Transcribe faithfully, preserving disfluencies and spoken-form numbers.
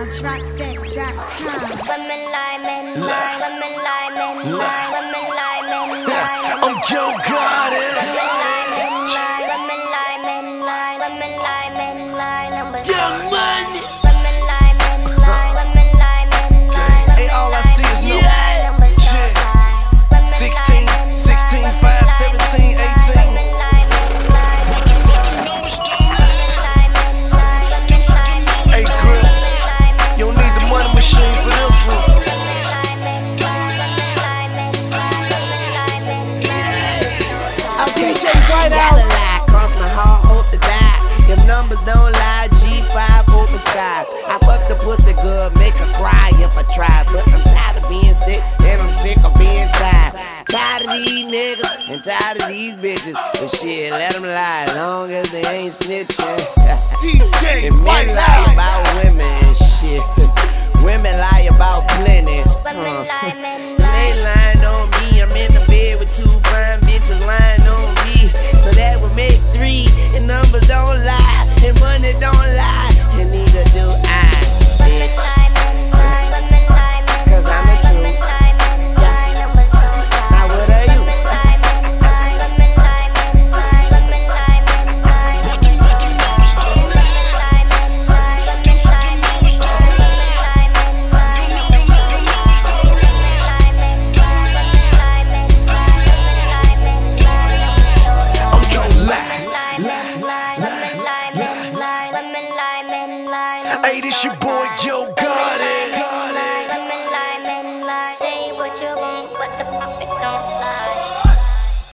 track that dot com. Women lie, men lie, women lie, men lie, women lie, men lie. I'm Joe Gotti. Women lie, men lie, women lie, men lie, women lie, men lie. Numbers Young Money. women lie, men lie, women lie, men lie. Hey, all I see is numbers. Yeah. Numbers Shit. don't lie. Women sixteen, lie, men sixteen, lie, five, women seventeen, lie, eighteen. women lie, men lie. Numbers don't lie. Women lie, men lie, women lie, men Hey, lie. Grip, Women lie, men you don't need the money machine for this one. I'm D J Whiteout. Gotta lie, cross my heart, hope to die. Them numbers don't lie, G five open sky. I fuck the pussy good, make her cry if I try. But I'm tired of being sick, and I'm sick of being tired. Tired of these niggas, and tired of these bitches. But shit, let them lie, long as they ain't snitching. D J And men lie Whiteout. about women and shit. Women lie about plenty. Women Uh, lie, men They lie. lie